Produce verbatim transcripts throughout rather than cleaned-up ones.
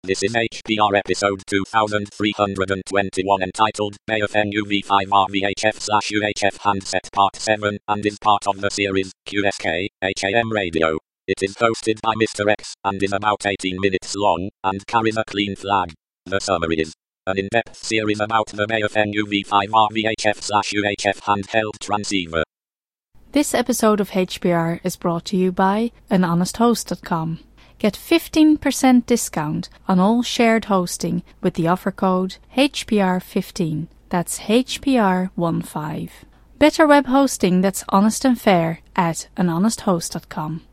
This is H P R episode two thousand three hundred twenty-one entitled A F N U V five R V H F slash U H F handset part seven and is part of the series Q S K H A M radio. It is hosted by Mister X and is about eighteen minutes long and carries a clean flag. The summary is an in-depth series about the A F N U V five R V H F slash U H F handheld transceiver. This episode of H P R is brought to you by an honest host dot com. Get fifteen percent discount on all shared hosting with the offer code H P R fifteen. That's H P R fifteen. Better web hosting that's honest and fair at an honest host dot com.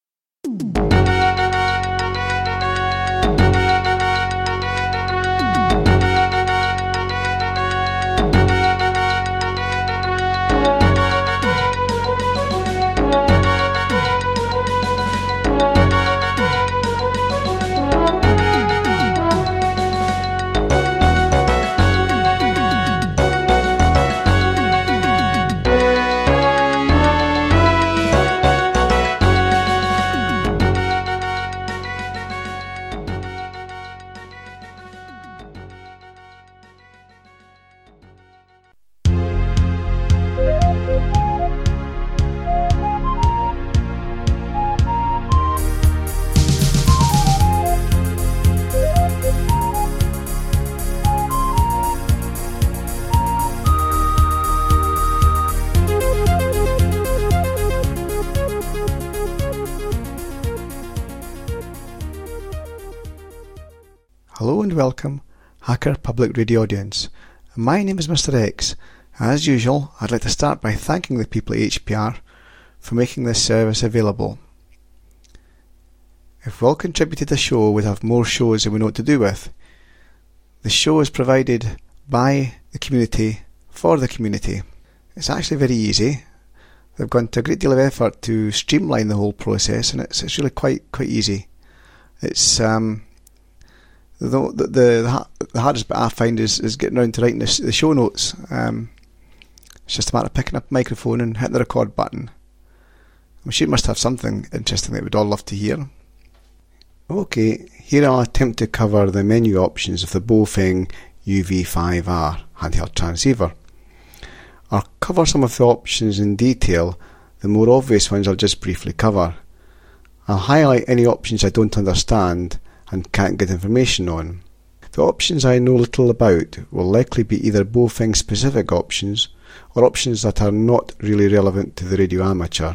Hello and welcome, Hacker Public Radio audience. My name is Mister X. As usual, I'd like to start by thanking the people at H P R for making this service available. If we all contributed to the show, we'd have more shows than we know what to do with. The show is provided by the community, for the community. It's actually very easy. They've gone to a great deal of effort to streamline the whole process, and it's it's really quite quite easy. It's um. The, the, the, the hardest bit I find is, is getting around to writing the, the show notes. Um, it's just a matter of picking up a microphone and hitting the record button. I'm sure you must have something interesting that we'd all love to hear. Okay, here I'll attempt to cover the menu options of the Baofeng U V five R handheld transceiver. I'll cover some of the options in detail. The more obvious ones I'll just briefly cover. I'll highlight any options I don't understand and can't get information on. The options I know little about will likely be either Baofeng specific options or options that are not really relevant to the radio amateur.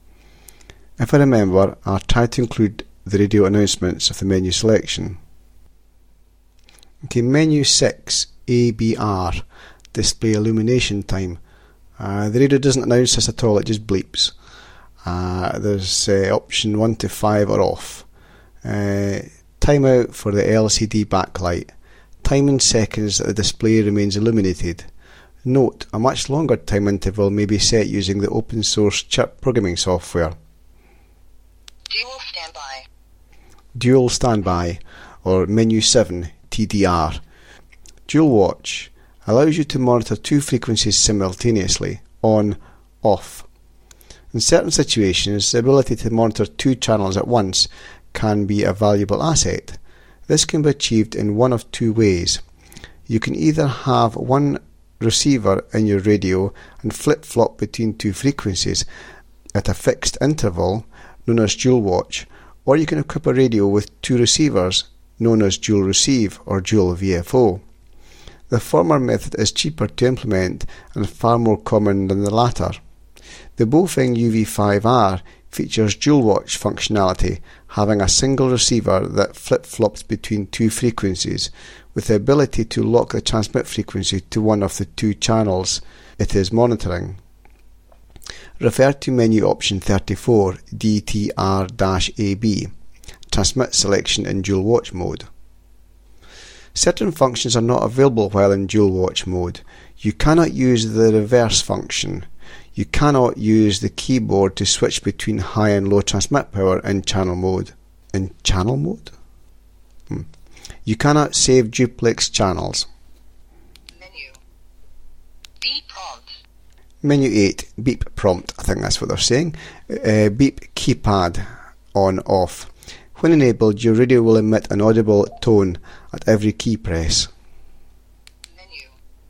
If I remember, I'll try to include the radio announcements of the menu selection. Okay, menu six, A B R, display illumination time. Uh, the radio doesn't announce this at all, it just bleeps. Uh, there's uh, option one to five are off. Uh, Timeout for the L C D backlight. Time in seconds that the display remains illuminated. Note, a much longer time interval may be set using the open source chirp programming software. Dual standby. Dual standby, or menu seven, T D R. Dual watch allows you to monitor two frequencies simultaneously, on, off. In certain situations, the ability to monitor two channels at once can be a valuable asset. This can be achieved in one of two ways. You can either have one receiver in your radio and flip-flop between two frequencies at a fixed interval, known as dual watch, or you can equip a radio with two receivers, known as dual receive or dual V F O. The former method is cheaper to implement and far more common than the latter. The Baofeng U V five R features dual watch functionality, having a single receiver that flip-flops between two frequencies, with the ability to lock the transmit frequency to one of the two channels it is monitoring. Refer to menu option thirty-four, D T R A B, transmit selection in dual watch mode. Certain functions are not available while in dual watch mode. You cannot use the reverse function. You cannot use the keyboard to switch between high and low transmit power in channel mode. In channel mode? Hmm. You cannot save duplex channels. Menu. Beep prompt. Menu eight, beep prompt. I think that's what they're saying. Uh, beep keypad on off. When enabled, your radio will emit an audible tone at every key press. Menu.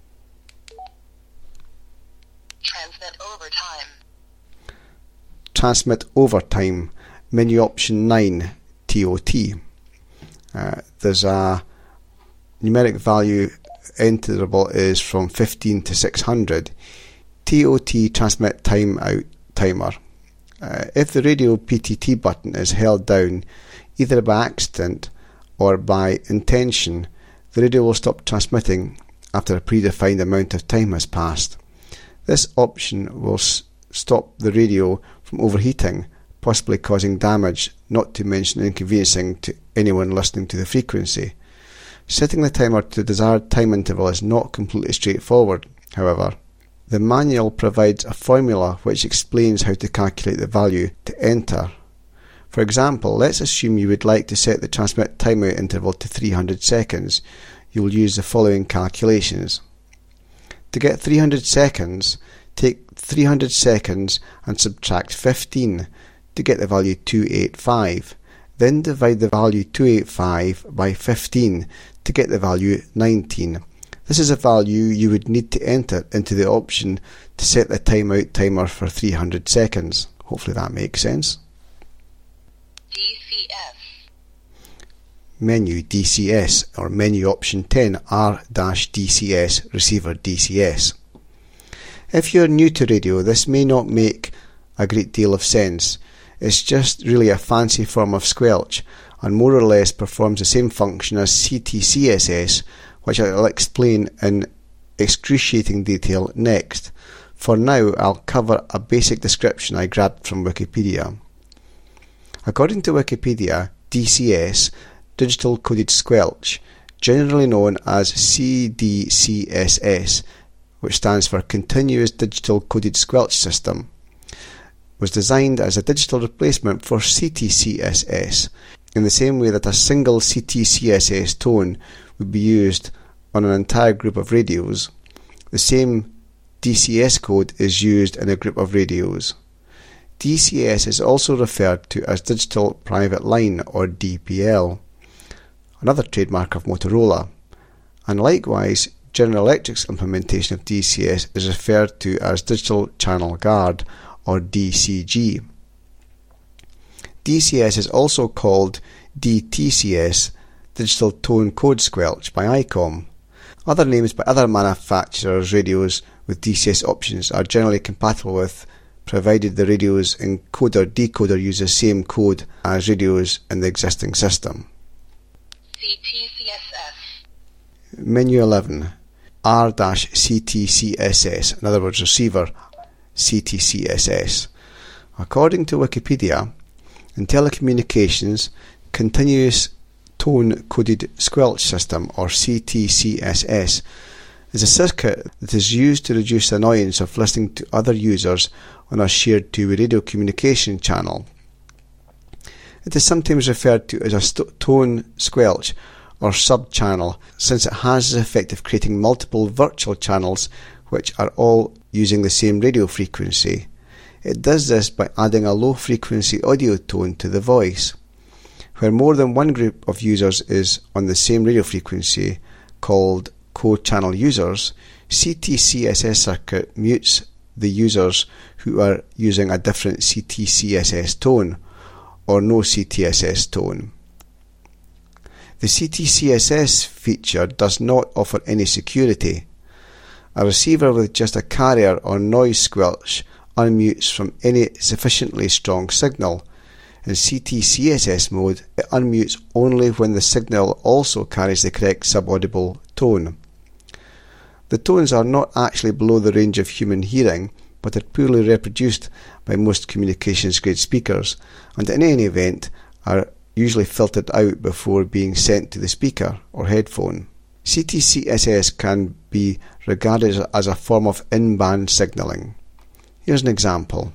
Transmit over time. Transmit over time. Menu option nine, T O T. Uh, there's a numeric value enterable is from fifteen to six hundred. T O T transmit time out timer. Uh, if the radio P T T button is held down either by accident or by intention, the radio will stop transmitting after a predefined amount of time has passed. This option will s- stop the radio from overheating, possibly causing damage, not to mention inconveniencing to anyone listening to the frequency. Setting the timer to the desired time interval is not completely straightforward, however. The manual provides a formula which explains how to calculate the value to enter. For example, let's assume you would like to set the transmit timeout interval to three hundred seconds. You will use the following calculations. To get three hundred seconds, take three hundred seconds and subtract fifteen to get the value two hundred eighty-five. Then divide the value two hundred eighty-five by fifteen to get the value nineteen. This is a value you would need to enter into the option to set the timeout timer for three hundred seconds. Hopefully that makes sense. D C S. Menu D C S or menu option ten R D C S receiver D C S. If you're new to radio, this may not make a great deal of sense. It's just really a fancy form of squelch and more or less performs the same function as C T C S S, which I'll explain in excruciating detail next. For now, I'll cover a basic description I grabbed from Wikipedia. According to Wikipedia, D C S, Digital Coded Squelch, generally known as C D C S S, which stands for Continuous Digital Coded Squelch System, was designed as a digital replacement for C T C S S, in the same way that a single C T C S S tone would be used on an entire group of radios. The same D C S code is used in a group of radios. D C S is also referred to as Digital Private Line or D P L, another trademark of Motorola, and likewise General Electric's implementation of D C S is referred to as Digital Channel Guard or D C G. D C S is also called D T C S, Digital Tone Code Squelch, by I COM. Other names by other manufacturers' radios with D C S options are generally compatible with, provided the radio's encoder-decoder use the same code as radios in the existing system. C T C S S. Menu eleven, R C T C S S, in other words receiver C T C S S. According to Wikipedia, in telecommunications, Continuous Tone Coded Squelch System, or C T C S S, is a circuit that is used to reduce the annoyance of listening to other users on a shared two-way radio communication channel. It is sometimes referred to as a st- tone squelch or sub-channel, since it has the effect of creating multiple virtual channels which are all using the same radio frequency. It does this by adding a low-frequency audio tone to the voice. Where more than one group of users is on the same radio frequency, called co-channel users, C T C S S circuit mutes the users who are using a different C T C S S tone, or no C T S S tone. The C T C S S feature does not offer any security. A receiver with just a carrier or noise squelch unmutes from any sufficiently strong signal. In C T C S S mode, it unmutes only when the signal also carries the correct subaudible tone. The tones are not actually below the range of human hearing, but are poorly reproduced by most communications-grade speakers, and in any event are usually filtered out before being sent to the speaker or headphone. C T C S S can be regarded as a form of in-band signalling. Here's an example.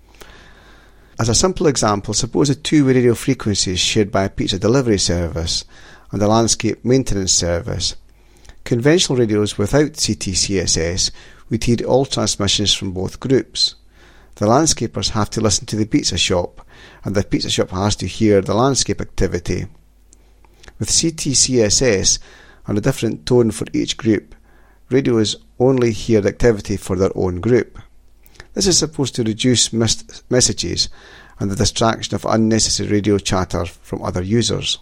As a simple example, suppose a two-way radio frequency is shared by a pizza delivery service and a landscape maintenance service. Conventional radios without C T C S S would hear all transmissions from both groups. The landscapers have to listen to the pizza shop, and the pizza shop has to hear the landscape activity. With C T C S S and a different tone for each group, radios only hear the activity for their own group. This is supposed to reduce missed messages and the distraction of unnecessary radio chatter from other users.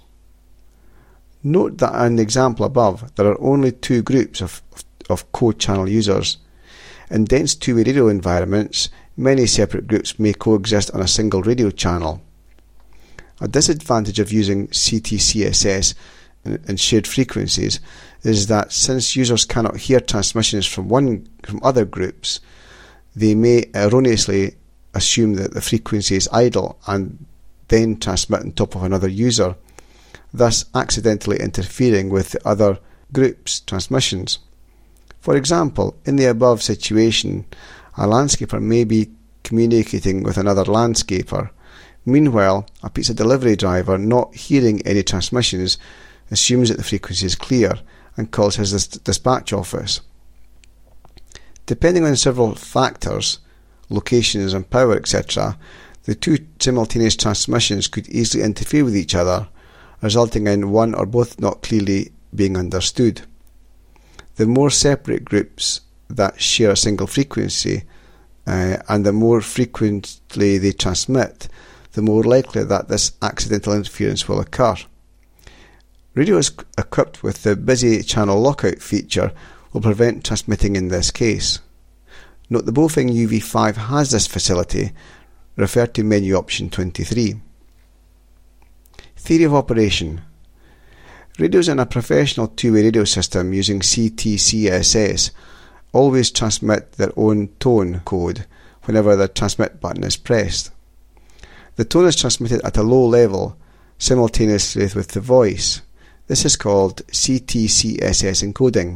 Note that in the example above, there are only two groups of, of code-channel users. In dense two-way radio environments, many separate groups may coexist on a single radio channel. A disadvantage of using C T C S S and shared frequencies is that since users cannot hear transmissions from one from other groups, they may erroneously assume that the frequency is idle and then transmit on top of another user, thus accidentally interfering with the other group's transmissions. For example, in the above situation, a landscaper may be communicating with another landscaper. Meanwhile, a pizza delivery driver, not hearing any transmissions, assumes that the frequency is clear and calls his dis- dispatch office. Depending on several factors, locations and power, et cetera, the two simultaneous transmissions could easily interfere with each other, resulting in one or both not clearly being understood. The more separate groups that share a single frequency, uh, and the more frequently they transmit, the more likely that this accidental interference will occur. Radios equipped with the busy channel lockout feature will prevent transmitting in this case. Note the Baofeng U V five has this facility, refer to menu option twenty-three. Theory of operation. Radios in a professional two-way radio system using C T C S S always transmit their own tone code whenever the transmit button is pressed. The tone is transmitted at a low level simultaneously with the voice. This is called C T C S S encoding.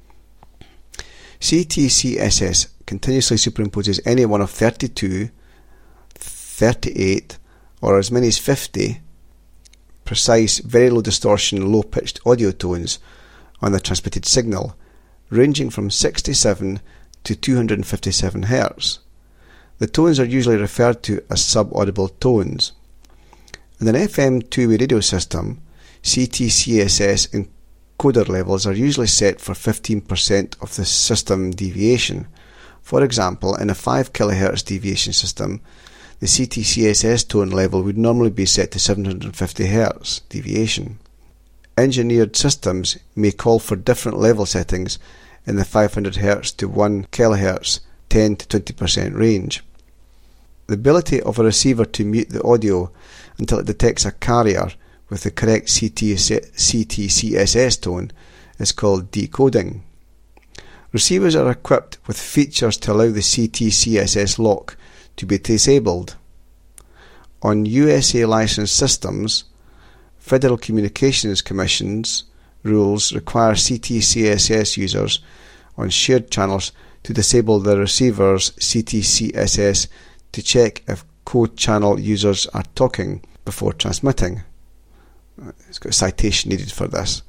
C T C S S continuously superimposes any one of thirty-two, thirty-eight, or as many as fifty precise, very low distortion, low-pitched audio tones on the transmitted signal, ranging from sixty-seven to two hundred fifty-seven hertz. The tones are usually referred to as sub-audible tones. In an F M two-way radio system, C T C S S encoder levels are usually set for fifteen percent of the system deviation. For example, in a five kilohertz deviation system, the C T C S S tone level would normally be set to seven hundred fifty hertz deviation. Engineered systems may call for different level settings in the five hundred hertz to one kilohertz, ten to twenty percent range. The ability of a receiver to mute the audio until it detects a carrier with the correct C T C S S tone is called decoding. Receivers are equipped with features to allow the C T C S S lock to be disabled. On U S A licensed systems, Federal Communications Commission's rules require C T C S S users on shared channels to disable the receiver's C T C S S to check if code channel users are talking before transmitting. It's got a citation needed for this.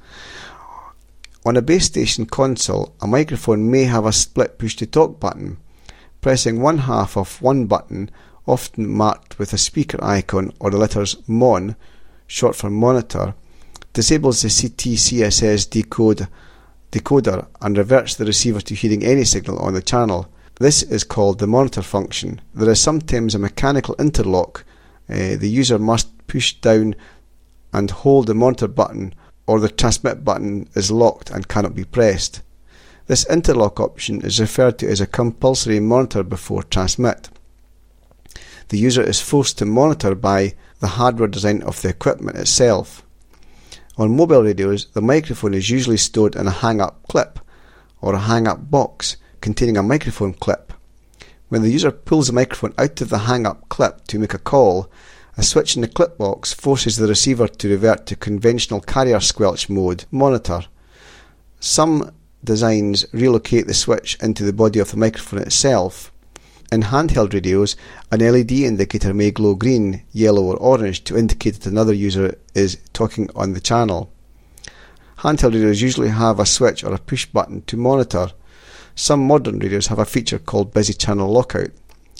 On a base station console, a microphone may have a split push-to-talk button. Pressing one half of one button, often marked with a speaker icon or the letters MON, short for monitor, disables the C T C S S decode, decoder and reverts the receiver to hearing any signal on the channel. This is called the monitor function. There is sometimes a mechanical interlock. Uh, the user must push down and hold the monitor button, or the transmit button is locked and cannot be pressed. This interlock option is referred to as a compulsory monitor before transmit. The user is forced to monitor by the hardware design of the equipment itself. On mobile radios, the microphone is usually stored in a hang-up clip or a hang-up box containing a microphone clip. When the user pulls the microphone out of the hang-up clip to make a call, a switch in the clip box forces the receiver to revert to conventional carrier squelch mode monitor. Some designs relocate the switch into the body of the microphone itself. In handheld radios, an L E D indicator may glow green, yellow or orange to indicate that another user is talking on the channel. Handheld radios usually have a switch or a push button to monitor. Some modern radios have a feature called busy channel lockout.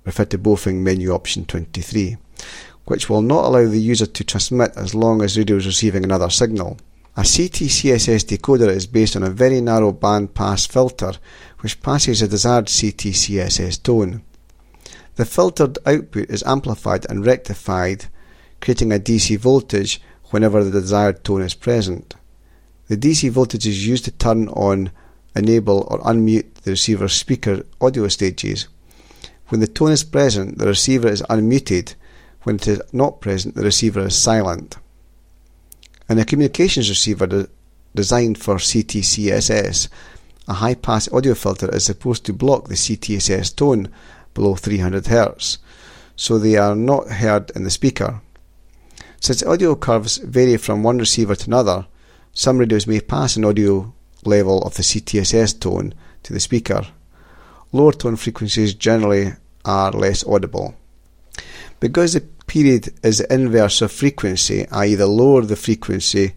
referred to Baofeng menu option twenty-three, which will not allow the user to transmit as long as radio is receiving another signal. A C T C S S decoder is based on a very narrow band pass filter which passes a desired C T C S S tone. The filtered output is amplified and rectified, creating a D C voltage whenever the desired tone is present. The D C voltage is used to turn on, enable or unmute the receiver's speaker audio stages. When the tone is present, the receiver is unmuted. When it is not present, the receiver is silent. In a communications receiver de- designed for C T C S S, a high-pass audio filter is supposed to block the C T S S tone below three hundred hertz, so they are not heard in the speaker. Since audio curves vary from one receiver to another, some radios may pass an audio level of the C T S S tone to the speaker. Lower tone frequencies generally are less audible. Because the period is the inverse of frequency, that is the lower the frequency,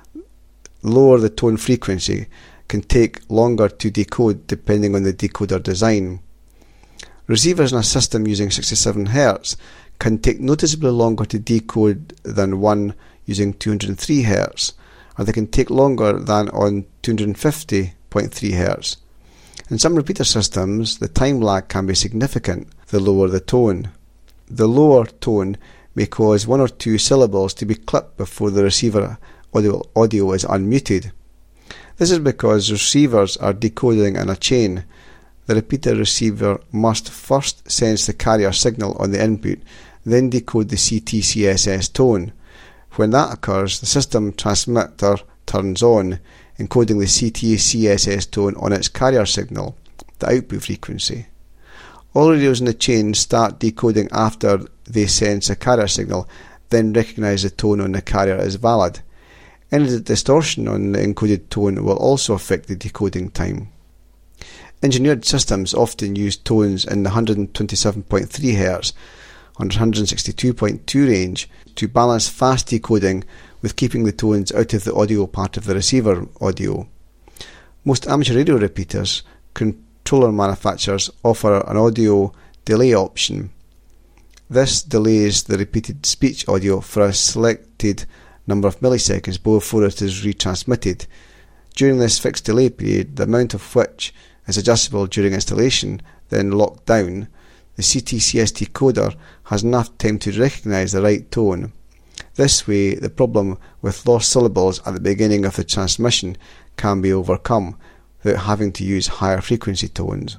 lower the tone frequency, can take longer to decode depending on the decoder design. Receivers in a system using sixty-seven hertz can take noticeably longer to decode than one using two hundred three hertz, or they can take longer than on two hundred fifty point three hertz. In some repeater systems, the time lag can be significant the lower the tone. The lower tone may cause one or two syllables to be clipped before the receiver audio, audio is unmuted. This is because receivers are decoding in a chain. The repeater receiver must first sense the carrier signal on the input, then decode the C T C S S tone. When that occurs, the system transmitter turns on, encoding the C T C S S tone on its carrier signal, the output frequency. All radios in the chain start decoding after they sense a carrier signal, then recognise the tone on the carrier as valid. Any distortion on the encoded tone will also affect the decoding time. Engineered systems often use tones in the one hundred twenty-seven point three hertz, one hundred sixty-two point two range to balance fast decoding with keeping the tones out of the audio part of the receiver audio. Most amateur radio repeaters, controller manufacturers offer an audio delay option. This delays the repeated speech audio for a selected number of milliseconds before it is retransmitted. During this fixed delay period, the amount of which is adjustable during installation, then locked down, the C T C S decoder has enough time to recognise the right tone. This way, the problem with lost syllables at the beginning of the transmission can be overcome without having to use higher frequency tones.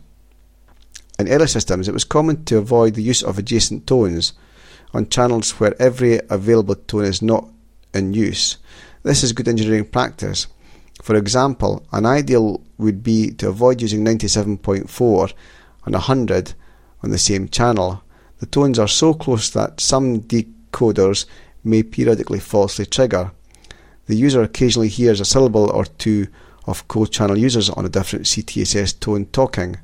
In early systems, it was common to avoid the use of adjacent tones on channels where every available tone is not in use. This is good engineering practice. For example, an ideal would be to avoid using ninety-seven point four and one hundred on the same channel. The tones are so close that some decoders may periodically falsely trigger. The user occasionally hears a syllable or two of co-channel users on a different C T S S tone talking.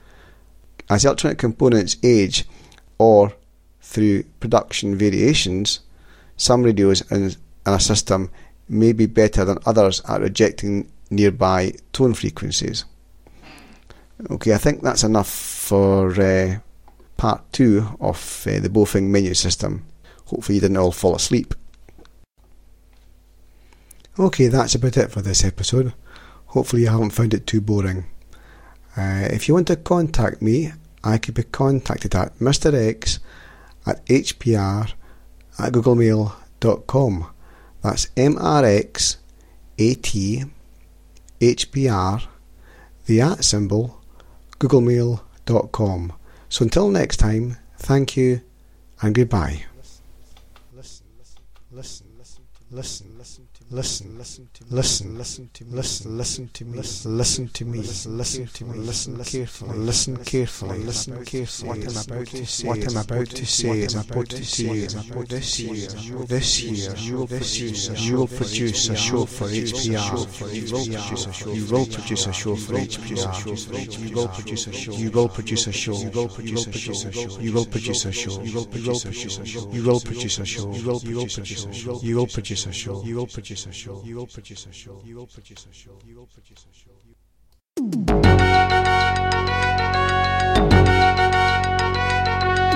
As electronic components age, or through production variations, some radios in, in a system may be better than others at rejecting nearby tone frequencies. Okay, I think that's enough for uh, part two of uh, the Baofeng menu system. Hopefully you didn't all fall asleep. Okay, that's about it for this episode. Hopefully you haven't found it too boring. Uh, if you want to contact me, I could be contacted at Mister X at H P R at googlemail dot com. That's M R X A T H P R, the at symbol, googlemail dot com. So until next time, thank you and goodbye. Listen, listen, listen, listen, listen, listen, listen, listen, listen to listen, listen to me, listen to me, listen to me, listen carefully, listen carefully, listen carefully. What I'm about to say, what I'm about to say is about to say is about this year, this year, you will produce, you will produce a show for H P R. You will produce a show for H P R. You will produce a show. You will produce a show. You will produce a show. You will produce a show. You will produce a show. You will produce a show. You will produce a show. You will produce a show. You will produce a show. You will produce a show. You will produce a show. You will produce a show.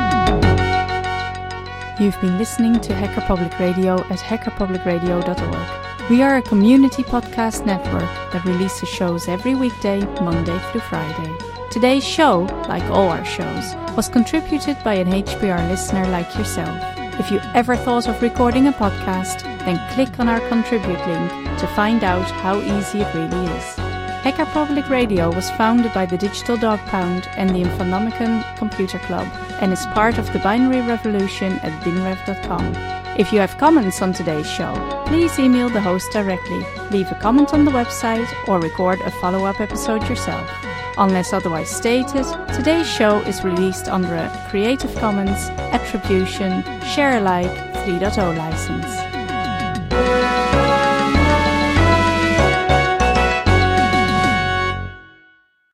You've been listening to Hacker Public Radio at hacker public radio dot org. We are a community podcast network that releases shows every weekday, Monday through Friday. Today's show, like all our shows, was contributed by an H P R listener like yourself. If you ever thought of recording a podcast, then click on our contribute link to find out how easy it really is. Hacker Public Radio was founded by the Digital Dog Pound and the Infonomicon Computer Club and is part of the binary revolution at binrev dot com. If you have comments on today's show, please email the host directly, leave a comment on the website, or record a follow-up episode yourself. Unless otherwise stated, today's show is released under a Creative Commons Attribution Share Alike three point oh license.